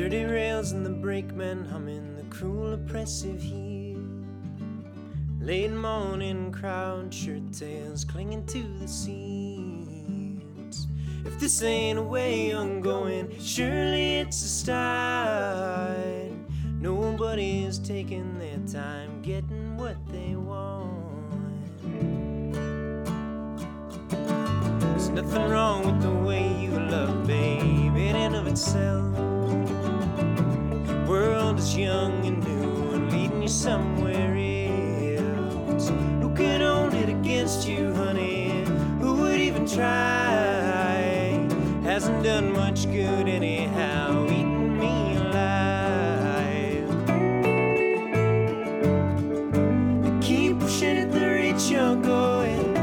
dirty rails and the brakemen humming the cruel oppressive heat. Late morning crowd, shirt tails clinging to the seats. If this ain't a way I'm going, surely it's a start. Nobody's taking their time getting what they want. There's nothing wrong with the way you love, babe, in and of itself. The world is young and new and leading you somewhere else. Who could hold it against you, honey? Who would even try? Hasn't done much good anyhow, eating me alive. Keep pushing at the rate you're going.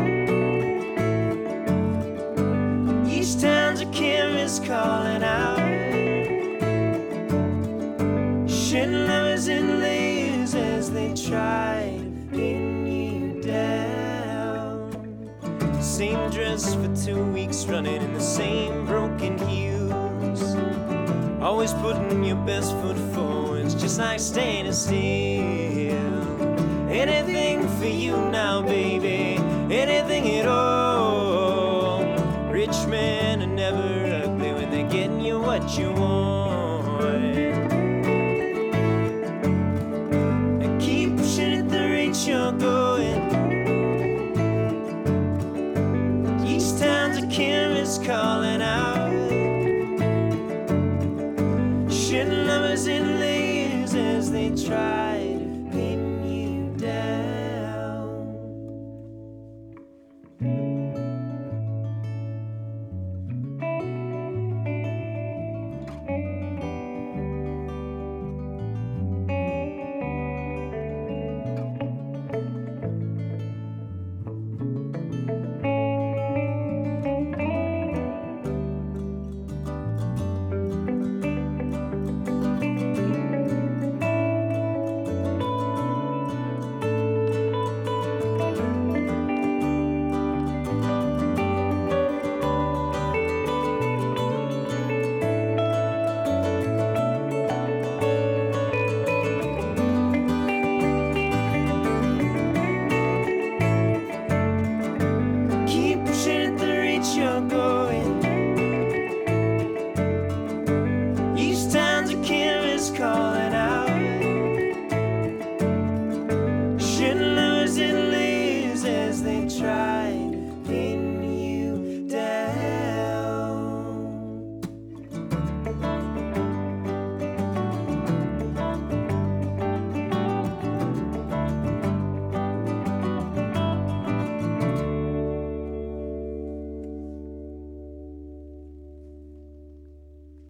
Each town's a canvas calling out. Shedding lovers in layers as they try to pin you down. Same dress for 2 weeks running in the same broken heels. Always putting your best foot forward, it's just like standing still. Anything for you now, baby, anything at all. Rich men are never ugly when they're getting you what you want. And keep pushing at the rate you're going.